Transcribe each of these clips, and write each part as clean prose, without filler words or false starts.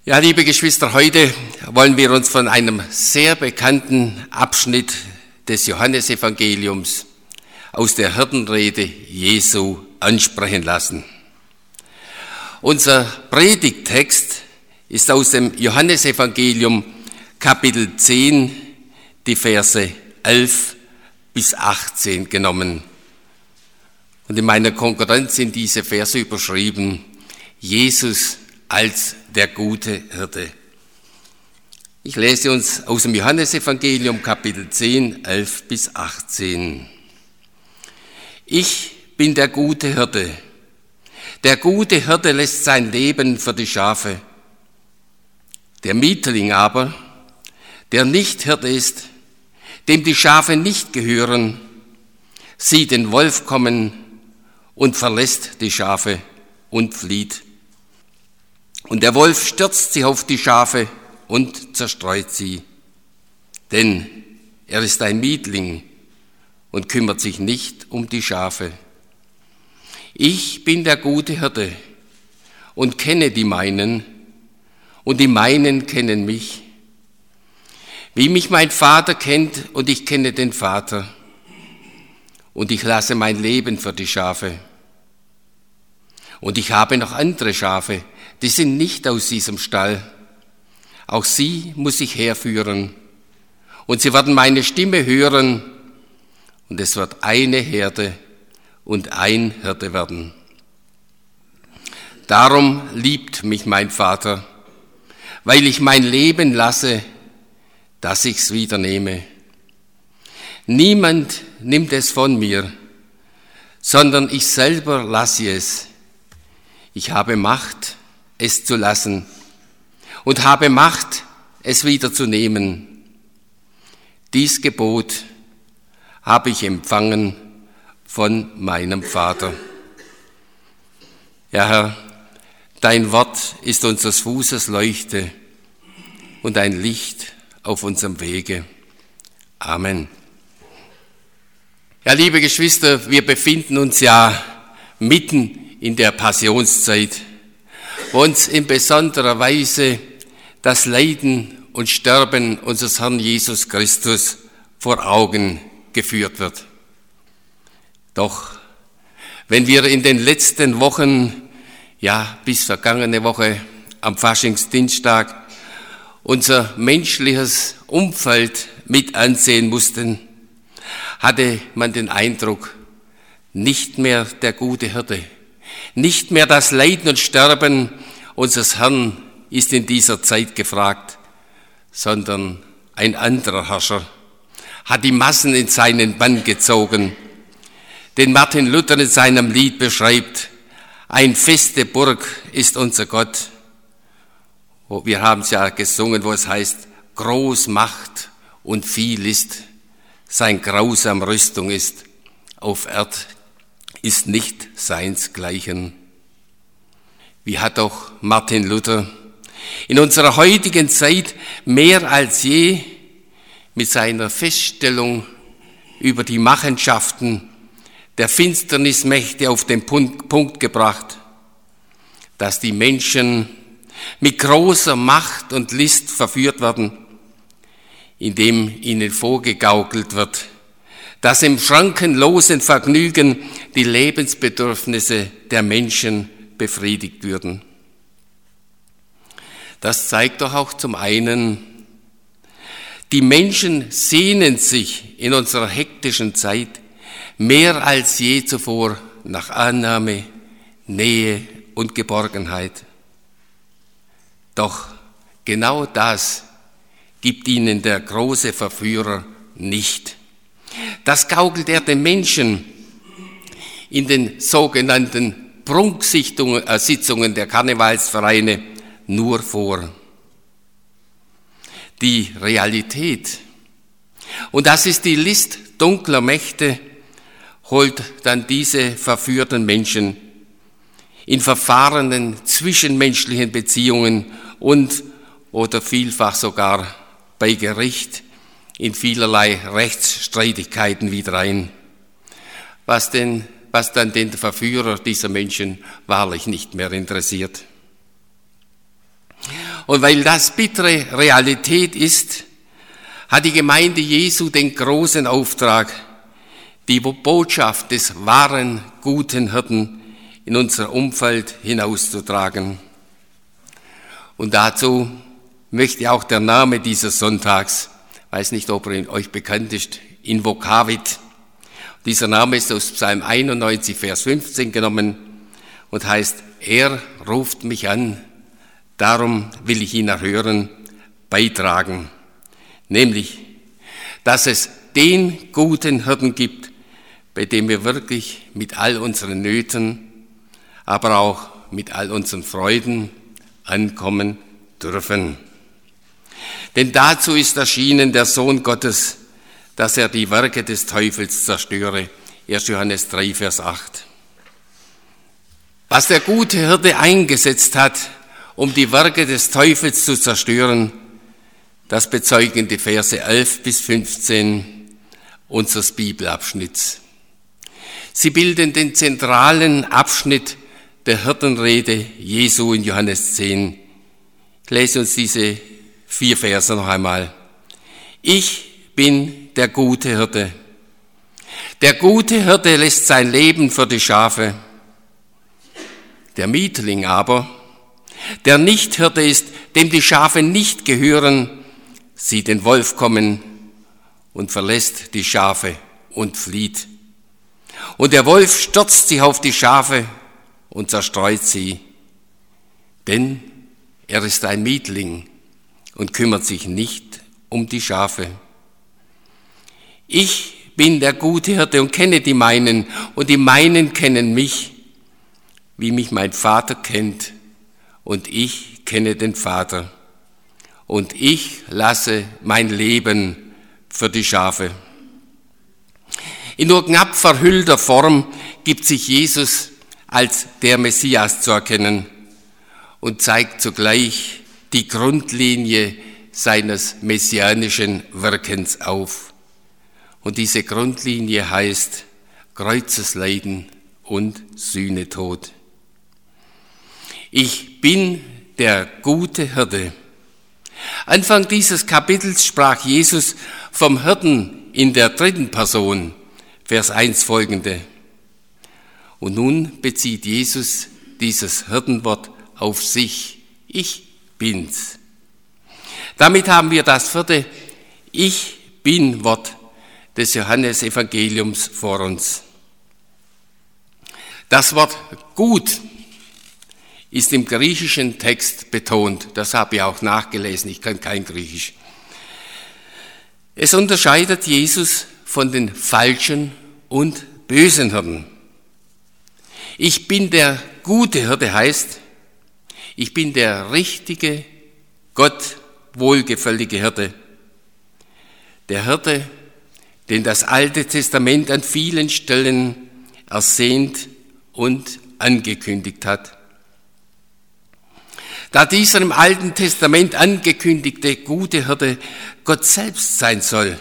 Ja, liebe Geschwister, heute wollen wir uns von einem sehr bekannten Abschnitt des Johannesevangeliums aus der Hirtenrede Jesu ansprechen lassen. Unser Predigttext ist aus dem Johannesevangelium Kapitel 10, die Verse 11 bis 18 genommen. Und in meiner Konkurrenz sind diese Verse überschrieben: Jesus als der gute Hirte. Ich lese uns aus dem Johannesevangelium Kapitel 10, 11 bis 18. Ich bin der gute Hirte. Der gute Hirte lässt sein Leben für die Schafe. Der Mietling aber, der nicht Hirte ist, dem die Schafe nicht gehören, sieht den Wolf kommen und verlässt die Schafe und flieht. Und der Wolf stürzt sich auf die Schafe und zerstreut sie. Denn er ist ein Mietling und kümmert sich nicht um die Schafe. Ich bin der gute Hirte und kenne die meinen, und die meinen kennen mich. Wie mich mein Vater kennt und ich kenne den Vater. Und ich lasse mein Leben für die Schafe. Und ich habe noch andere Schafe, die sind nicht aus diesem Stall. Auch sie muss ich herführen. Und sie werden meine Stimme hören. Und es wird eine Herde und ein Hirte werden. Darum liebt mich mein Vater, weil ich mein Leben lasse, dass ich's wieder nehme. Niemand nimmt es von mir, sondern ich selber lasse es. Ich habe Macht, es zu lassen, und habe Macht, es wieder zu nehmen. Dies Gebot habe ich empfangen von meinem Vater. Ja, Herr, dein Wort ist unseres Fußes Leuchte und ein Licht auf unserem Wege. Amen. Ja, liebe Geschwister, wir befinden uns ja mitten in der Passionszeit, wo uns in besonderer Weise das Leiden und Sterben unseres Herrn Jesus Christus vor Augen geführt wird. Doch wenn wir in den letzten Wochen, ja bis vergangene Woche am Faschingsdienstag, unser menschliches Umfeld mit ansehen mussten, hatte man den Eindruck, nicht mehr der gute Hirte, nicht mehr das Leiden und Sterben unseres Herrn ist in dieser Zeit gefragt, sondern ein anderer Herrscher hat die Massen in seinen Bann gezogen, den Martin Luther in seinem Lied beschreibt: Ein feste Burg ist unser Gott. Wir haben es ja gesungen, wo es heißt: Groß Macht und viel ist, sein grausam Rüstung ist, auf Erd ist nicht seinsgleichen. Wie hat doch Martin Luther in unserer heutigen Zeit mehr als je mit seiner Feststellung über die Machenschaften der Finsternismächte auf den Punkt gebracht, dass die Menschen mit großer Macht und List verführt werden, indem ihnen vorgegaukelt wird, dass im schrankenlosen Vergnügen die Lebensbedürfnisse der Menschen befriedigt würden. Das zeigt doch auch zum einen, die Menschen sehnen sich in unserer hektischen Zeit mehr als je zuvor nach Annahme, Nähe und Geborgenheit. Doch genau das gibt ihnen der große Verführer nicht. Das gaukelt er den Menschen in den sogenannten Prunksitzungen der Karnevalsvereine nur vor. Die Realität, und das ist die List dunkler Mächte, holt dann diese verführten Menschen in verfahrenen zwischenmenschlichen Beziehungen und oder vielfach sogar bei Gericht in vielerlei Rechtsstreitigkeiten wieder ein, was dann den Verführer dieser Menschen wahrlich nicht mehr interessiert. Und weil das bittere Realität ist, hat die Gemeinde Jesu den großen Auftrag, die Botschaft des wahren, guten Hirten in unser Umfeld hinauszutragen. Und dazu möchte auch der Name dieses Sonntags, weiß nicht, ob er euch bekannt ist, Invocavit. Dieser Name ist aus Psalm 91, Vers 15 genommen und heißt, er ruft mich an, darum will ich ihn erhören, beitragen. Nämlich, dass es den guten Hirten gibt, bei dem wir wirklich mit all unseren Nöten, aber auch mit all unseren Freuden ankommen dürfen. Denn dazu ist erschienen der Sohn Gottes, dass er die Werke des Teufels zerstöre. 1. Johannes 3, Vers 8. Was der gute Hirte eingesetzt hat, um die Werke des Teufels zu zerstören, das bezeugen die Verse 11 bis 15 unseres Bibelabschnitts. Sie bilden den zentralen Abschnitt der Hirtenrede Jesu in Johannes 10. Ich lese uns diese 4 Verse noch einmal. Ich bin der gute Hirte. Der gute Hirte lässt sein Leben für die Schafe. Der Mietling aber, der Nichthirte ist, dem die Schafe nicht gehören, sieht den Wolf kommen und verlässt die Schafe und flieht. Und der Wolf stürzt sich auf die Schafe und zerstreut sie, denn er ist ein Mietling und kümmert sich nicht um die Schafe. Ich bin der gute Hirte und kenne die meinen, und die meinen kennen mich, wie mich mein Vater kennt, und ich kenne den Vater. Und ich lasse mein Leben für die Schafe. In nur knapp verhüllter Form gibt sich Jesus als der Messias zu erkennen und zeigt zugleich die Grundlinie seines messianischen Wirkens auf. Und diese Grundlinie heißt Kreuzesleiden und Sühnetod. Ich bin der gute Hirte. Anfang dieses Kapitels sprach Jesus vom Hirten in der 3. Person, Vers 1 folgende. Und nun bezieht Jesus dieses Hirtenwort auf sich. Ich bin's. Damit haben wir das 4. Ich bin Wort des Johannesevangeliums vor uns. Das Wort gut ist im griechischen Text betont. Das habe ich auch nachgelesen, ich kann kein Griechisch. Es unterscheidet Jesus von den falschen und bösen Hirten. Ich bin der gute Hirte heißt, ich bin der richtige, Gott wohlgefällige Hirte. Der Hirte, den das Alte Testament an vielen Stellen ersehnt und angekündigt hat. Da dieser im Alten Testament angekündigte gute Hirte Gott selbst sein soll,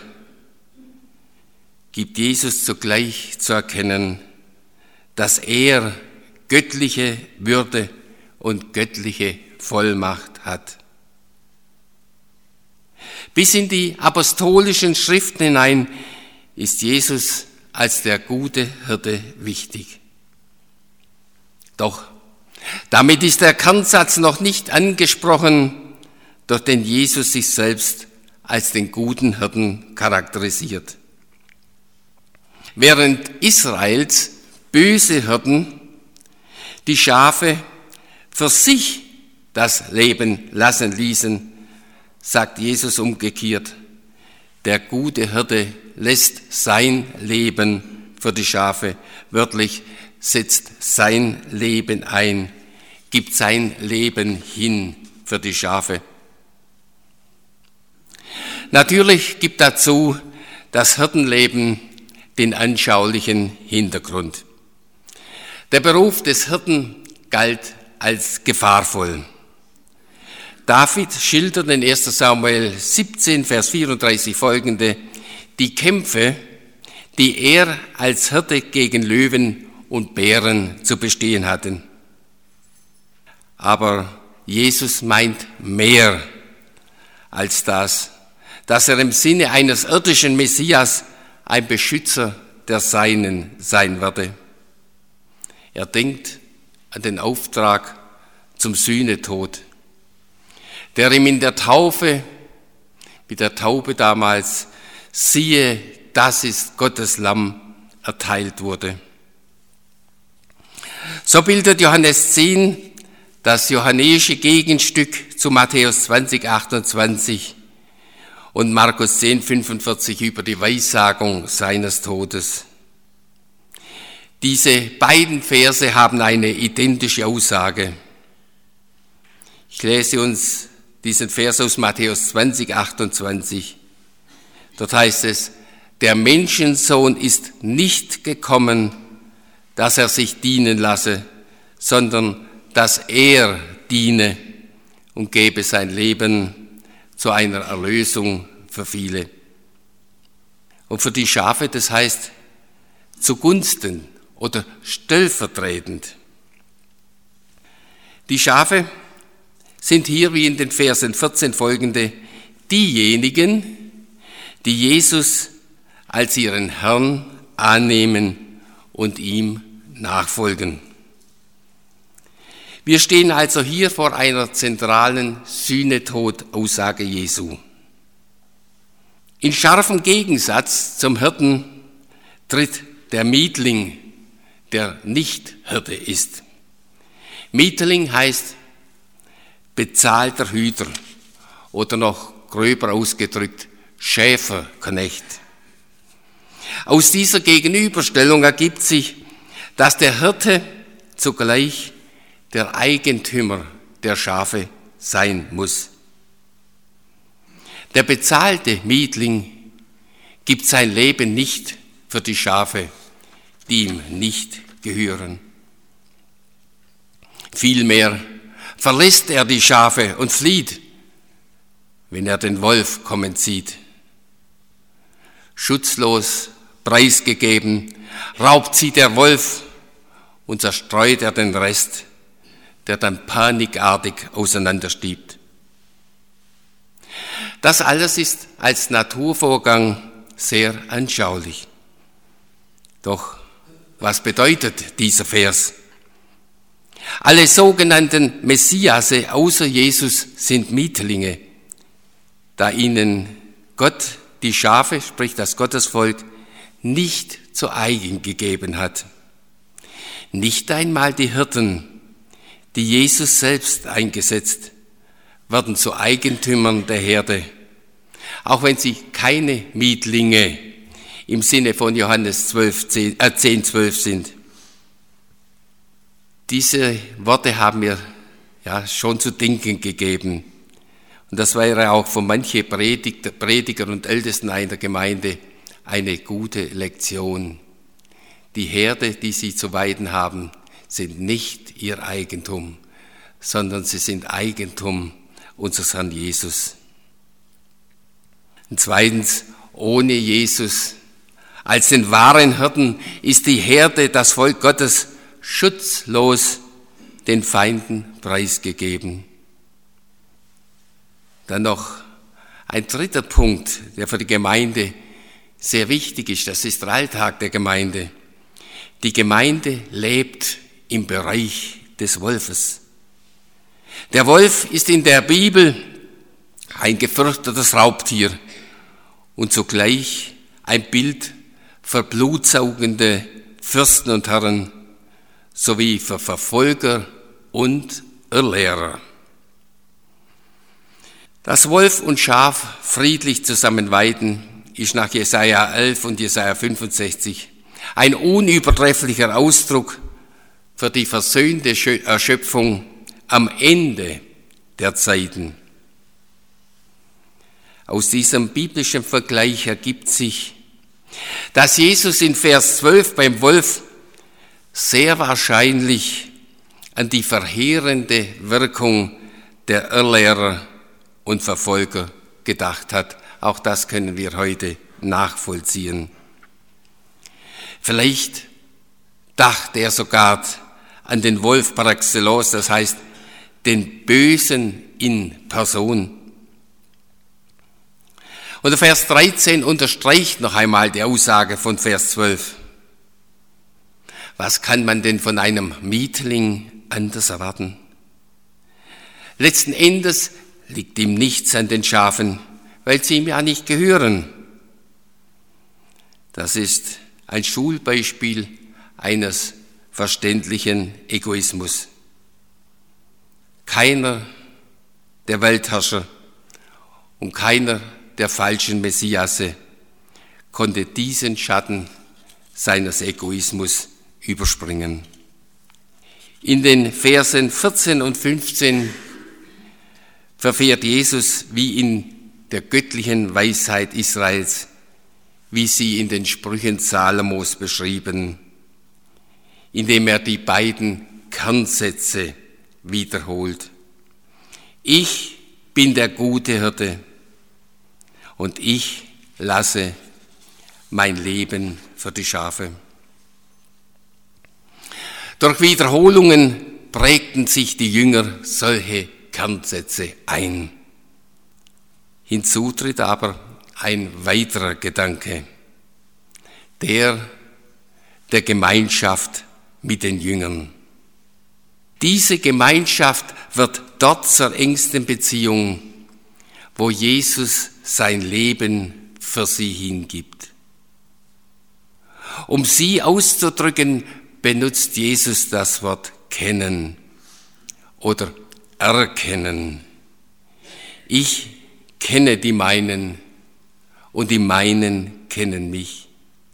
gibt Jesus zugleich zu erkennen, dass er göttliche Würde und göttliche Vollmacht hat. Bis in die apostolischen Schriften hinein ist Jesus als der gute Hirte wichtig. Doch damit ist der Kernsatz noch nicht angesprochen, durch den Jesus sich selbst als den guten Hirten charakterisiert. Während Israels böse Hirten die Schafe für sich das Leben lassen ließen, sagt Jesus umgekehrt, der gute Hirte lässt sein Leben für die Schafe, wörtlich setzt sein Leben ein, gibt sein Leben hin für die Schafe. Natürlich gibt dazu das Hirtenleben den anschaulichen Hintergrund. Der Beruf des Hirten galt als gefahrvoll. David schildert in 1. Samuel 17, Vers 34 folgende, die Kämpfe, die er als Hirte gegen Löwen und Bären zu bestehen hatte. Aber Jesus meint mehr als das, dass er im Sinne eines irdischen Messias ein Beschützer der Seinen sein werde. Er denkt an den Auftrag zum Sühnetod, der ihm in der Taufe, mit der Taube damals, siehe, das ist Gottes Lamm, erteilt wurde. So bildet Johannes 10 das johannäische Gegenstück zu Matthäus 20, 28 und Markus 10, 45 über die Weissagung seines Todes. Diese beiden Verse haben eine identische Aussage. Ich lese uns diesen Vers aus Matthäus 20, 28. Dort heißt es, der Menschensohn ist nicht gekommen, dass er sich dienen lasse, sondern dass er diene und gebe sein Leben zu einer Erlösung für viele. Und für die Schafe, das heißt zugunsten oder stellvertretend. Die Schafe sind hier wie in den Versen 14 folgende diejenigen, die Jesus als ihren Herrn annehmen und ihm nachfolgen. Wir stehen also hier vor einer zentralen Sühnetod-Aussage Jesu. In scharfem Gegensatz zum Hirten tritt der Mietling, der nicht Hirte ist. Mietling heißt bezahlter Hüter oder noch gröber ausgedrückt Schäferknecht. Aus dieser Gegenüberstellung ergibt sich, dass der Hirte zugleich der Eigentümer der Schafe sein muss. Der bezahlte Mietling gibt sein Leben nicht für die Schafe, die ihm nicht gehören. Vielmehr verlässt er die Schafe und flieht, wenn er den Wolf kommen sieht. Schutzlos, preisgegeben, raubt sie der Wolf und zerstreut er den Rest, der dann panikartig auseinanderstiebt. Das alles ist als Naturvorgang sehr anschaulich. Doch was bedeutet dieser Vers? Alle sogenannten Messiase außer Jesus sind Mietlinge, da ihnen Gott die Schafe, sprich das Gottesvolk, nicht zu eigen gegeben hat. Nicht einmal die Hirten, die Jesus selbst eingesetzt, werden zu Eigentümern der Herde, auch wenn sie keine Mietlinge im Sinne von Johannes 10, 12 sind. Diese Worte haben mir schon zu denken gegeben. Und das wäre auch für manche Prediger und Ältesten einer Gemeinde eine gute Lektion. Die Herde, die sie zu weiden haben, sind nicht ihr Eigentum, sondern sie sind Eigentum unseres Herrn Jesus. Und zweitens, ohne Jesus als den wahren Hirten ist die Herde, das Volk Gottes, schutzlos den Feinden preisgegeben. Dann noch ein dritter Punkt, der für die Gemeinde sehr wichtig ist, das ist der Alltag der Gemeinde. Die Gemeinde lebt im Bereich des Wolfes. Der Wolf ist in der Bibel ein gefürchtetes Raubtier und zugleich ein Bild für blutsaugende Fürsten und Herren sowie für Verfolger und Irrlehrer. Dass Wolf und Schaf friedlich zusammen weiden, ist nach Jesaja 11 und Jesaja 65 ein unübertrefflicher Ausdruck für die versöhnte Erschöpfung am Ende der Zeiten. Aus diesem biblischen Vergleich ergibt sich, dass Jesus in Vers 12 beim Wolf sehr wahrscheinlich an die verheerende Wirkung der Irrlehrer und Verfolger gedacht hat. Auch das können wir heute nachvollziehen. Vielleicht dachte er sogar an den Wolf par excellence, das heißt den Bösen in Person. Und der Vers 13 unterstreicht noch einmal die Aussage von Vers 12. Was kann man denn von einem Mietling anders erwarten? Letzten Endes liegt ihm nichts an den Schafen, weil sie ihm ja nicht gehören. Das ist ein Schulbeispiel eines verständlichen Egoismus. Keiner der Weltherrscher und keiner der falschen Messiasse konnte diesen Schatten seines Egoismus überspringen. In den Versen 14 und 15 verfährt Jesus wie in der göttlichen Weisheit Israels, wie sie in den Sprüchen Salomos beschrieben, indem er die beiden Kernsätze wiederholt. Ich bin der gute Hirte und ich lasse mein Leben für die Schafe. Durch Wiederholungen prägten sich die Jünger solche Kernsätze ein. Hinzu tritt aber ein weiterer Gedanke, der Gemeinschaft mit den Jüngern. Diese Gemeinschaft wird dort zur engsten Beziehung, wo Jesus sein Leben für sie hingibt. Um sie auszudrücken, benutzt Jesus das Wort kennen oder erkennen. Ich kenne die meinen und die meinen kennen mich.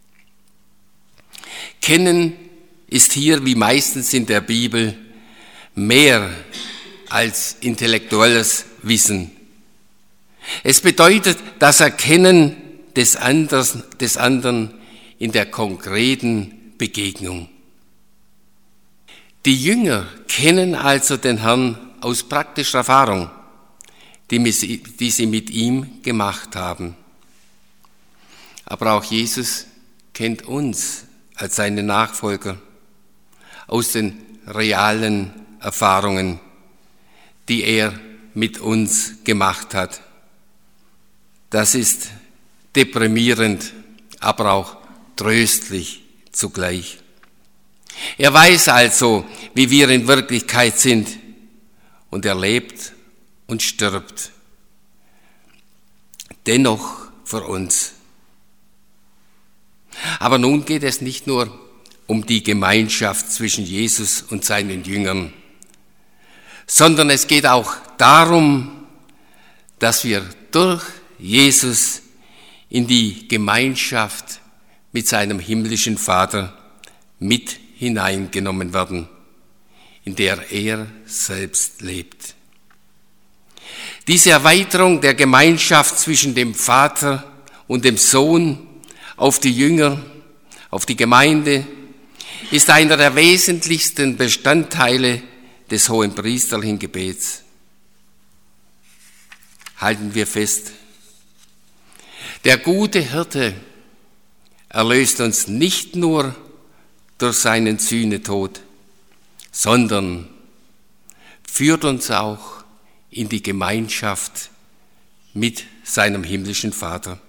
Kennen ist hier, wie meistens in der Bibel, mehr als intellektuelles Wissen. Es bedeutet das Erkennen des anderen in der konkreten Begegnung. Die Jünger kennen also den Herrn aus praktischer Erfahrung, die sie mit ihm gemacht haben. Aber auch Jesus kennt uns als seine Nachfolger aus den realen Erfahrungen, die er mit uns gemacht hat. Das ist deprimierend, aber auch tröstlich zugleich. Er weiß also, wie wir in Wirklichkeit sind, und er lebt und stirbt. Dennoch für uns. Aber nun geht es nicht nur um die Gemeinschaft zwischen Jesus und seinen Jüngern, sondern es geht auch darum, dass wir durch Jesus in die Gemeinschaft mit seinem himmlischen Vater mit hineingenommen werden, in der er selbst lebt. Diese Erweiterung der Gemeinschaft zwischen dem Vater und dem Sohn auf die Jünger, auf die Gemeinde, ist einer der wesentlichsten Bestandteile des hohenpriesterlichen Gebets. Halten wir fest, der gute Hirte erlöst uns nicht nur durch seinen Sühnetod, sondern führt uns auch in die Gemeinschaft mit seinem himmlischen Vater.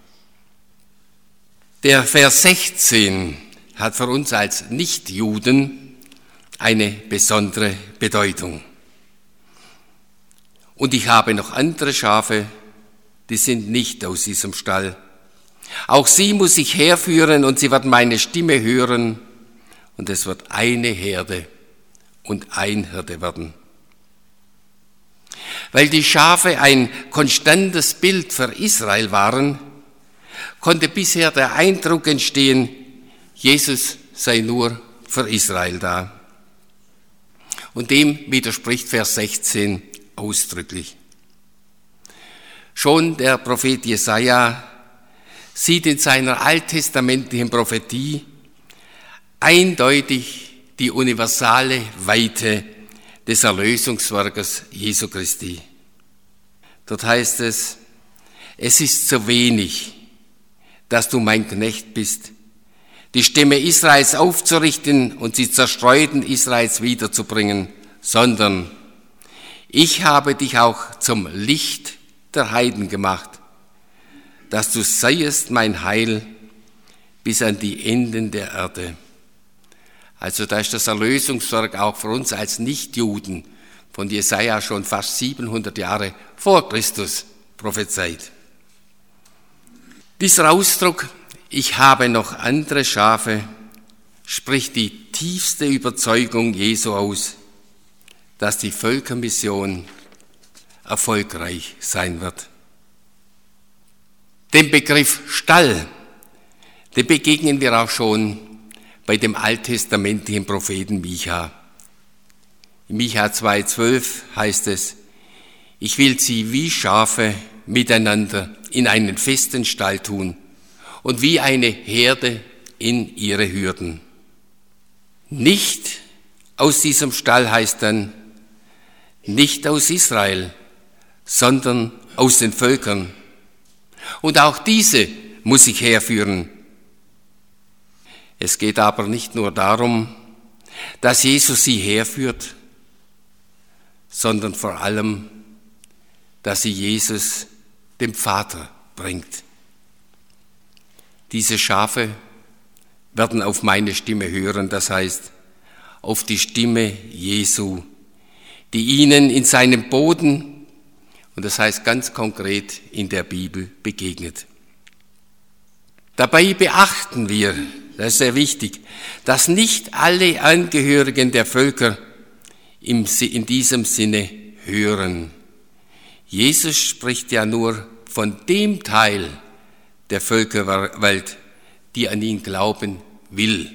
Der Vers 16 hat für uns als Nichtjuden eine besondere Bedeutung. Und ich habe noch andere Schafe, die sind nicht aus diesem Stall. Auch sie muss ich herführen und sie werden meine Stimme hören und es wird eine Herde und ein Hirte werden. Weil die Schafe ein konstantes Bild für Israel waren, konnte bisher der Eindruck entstehen, Jesus sei nur für Israel da. Und dem widerspricht Vers 16 ausdrücklich. Schon der Prophet Jesaja sieht in seiner alttestamentlichen Prophetie eindeutig die universale Weite des Erlösungswerkes Jesu Christi. Dort heißt es, es ist so wenig, dass du mein Knecht bist, die Stimme Israels aufzurichten und sie zerstreuten Israels wiederzubringen, sondern Ich habe dich auch zum Licht der Heiden gemacht, dass du seiest mein Heil bis an die Enden der Erde. Also da ist das Erlösungswerk auch für uns als Nichtjuden von Jesaja schon fast 700 Jahre vor Christus prophezeit. Dieser Ausdruck, ich habe noch andere Schafe, spricht die tiefste Überzeugung Jesu aus, dass die Völkermission erfolgreich sein wird. Den Begriff Stall, den begegnen wir auch schon bei dem alttestamentlichen Propheten Micha. In Micha 2,12 heißt es, ich will sie wie Schafe miteinander in einen festen Stall tun und wie eine Herde in ihre Hürden. Nicht aus diesem Stall heißt dann, nicht aus Israel, sondern aus den Völkern. Und auch diese muss ich herführen. Es geht aber nicht nur darum, dass Jesus sie herführt, sondern vor allem, dass sie Jesus dem Vater bringt. Diese Schafe werden auf meine Stimme hören, das heißt, auf die Stimme Jesu, die ihnen in seinem Boden, und das heißt ganz konkret in der Bibel, begegnet. Dabei beachten wir, das ist sehr wichtig, dass nicht alle Angehörigen der Völker in diesem Sinne hören. Jesus spricht ja nur von dem Teil der Völkerwelt, die an ihn glauben will.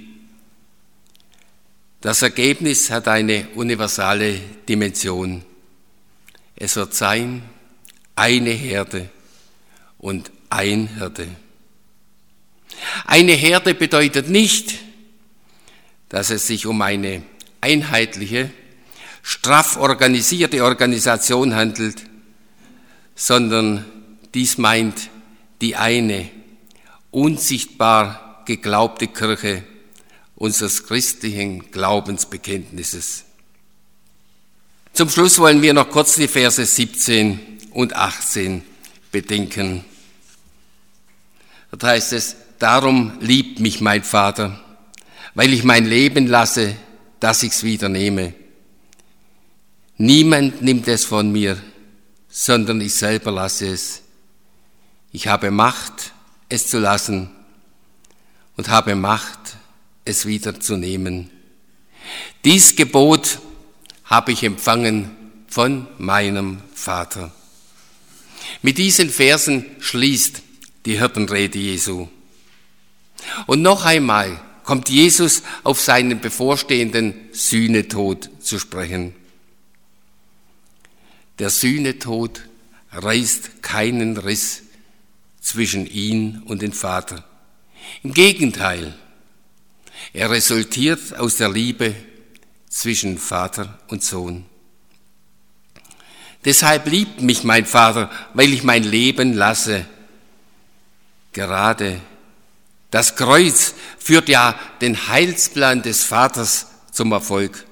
Das Ergebnis hat eine universale Dimension. Es wird sein, eine Herde und ein Hirte. Eine Herde bedeutet nicht, dass es sich um eine einheitliche, straff organisierte Organisation handelt, sondern dies meint die eine, unsichtbar geglaubte Kirche unseres christlichen Glaubensbekenntnisses. Zum Schluss wollen wir noch kurz die Verse 17 und 18 bedenken. Dort heißt es, darum liebt mich mein Vater, weil ich mein Leben lasse, dass ich's wieder nehme. Niemand nimmt es von mir, sondern ich selber lasse es. Ich habe Macht, es zu lassen und habe Macht, es wieder zu nehmen. Dies Gebot habe ich empfangen von meinem Vater. Mit diesen Versen schließt die Hirtenrede Jesu. Und noch einmal kommt Jesus auf seinen bevorstehenden Sühnetod zu sprechen. Der Sühnetod reißt keinen Riss zwischen ihn und dem Vater. Im Gegenteil, er resultiert aus der Liebe zwischen Vater und Sohn. Deshalb liebt mich mein Vater, weil ich mein Leben lasse. Gerade das Kreuz führt ja den Heilsplan des Vaters zum Erfolg.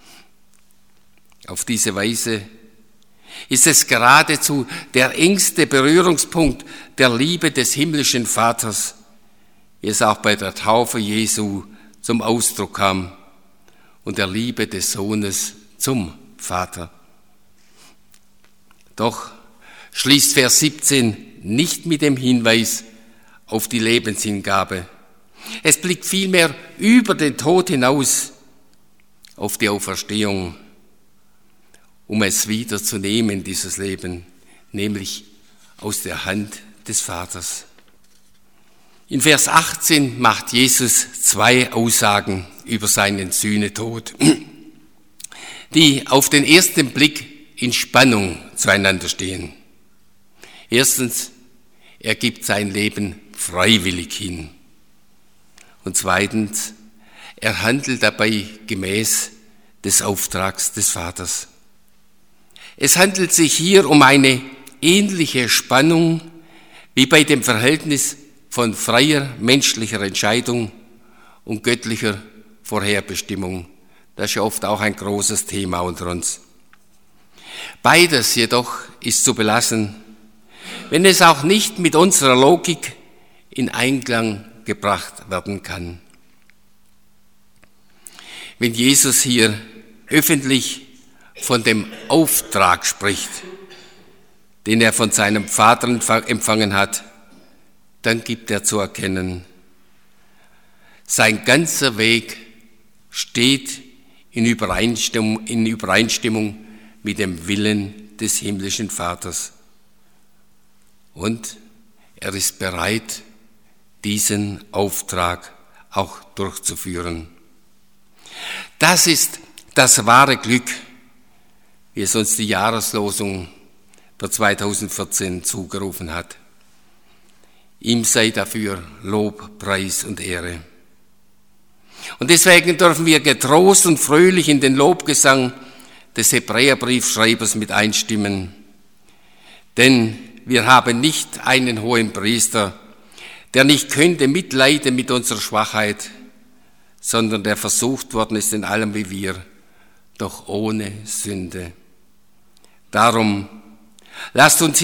Auf diese Weise ist es geradezu der engste Berührungspunkt der Liebe des himmlischen Vaters, wie es auch bei der Taufe Jesu zum Ausdruck kam, und der Liebe des Sohnes zum Vater. Doch schließt Vers 17 nicht mit dem Hinweis auf die Lebenshingabe. Es blickt vielmehr über den Tod hinaus auf die Auferstehung, um es wieder zu nehmen, dieses Leben, nämlich aus der Hand des Vaters. In Vers 18 macht Jesus 2 Aussagen über seinen Sühnetod, die auf den ersten Blick in Spannung zueinander stehen. Erstens, er gibt sein Leben freiwillig hin. Und zweitens, er handelt dabei gemäß des Auftrags des Vaters. Es handelt sich hier um eine ähnliche Spannung wie bei dem Verhältnis von freier menschlicher Entscheidung und göttlicher Vorherbestimmung. Das ist ja oft auch ein großes Thema unter uns. Beides jedoch ist zu belassen, wenn es auch nicht mit unserer Logik in Einklang gebracht werden kann. Wenn Jesus hier öffentlich von dem Auftrag spricht, den er von seinem Vater empfangen hat, dann gibt er zu erkennen, sein ganzer Weg steht in Übereinstimmung mit dem Willen des himmlischen Vaters. Und er ist bereit, diesen Auftrag auch durchzuführen. Das ist das wahre Glück, wie es uns die Jahreslosung für 2014 zugerufen hat. Ihm sei dafür Lob, Preis und Ehre. Und deswegen dürfen wir getrost und fröhlich in den Lobgesang des Hebräerbriefschreibers mit einstimmen. Denn wir haben nicht einen hohen Priester, der nicht könnte mitleiden mit unserer Schwachheit, sondern der versucht worden ist in allem wie wir, doch ohne Sünde. Darum lasst uns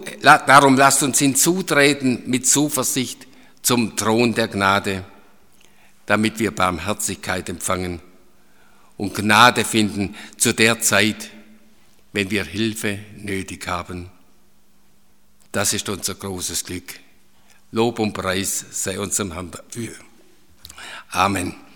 hinzutreten mit Zuversicht zum Thron der Gnade, damit wir Barmherzigkeit empfangen und Gnade finden zu der Zeit, wenn wir Hilfe nötig haben. Das ist unser großes Glück. Lob und Preis sei unserem Herrn dafür. Amen.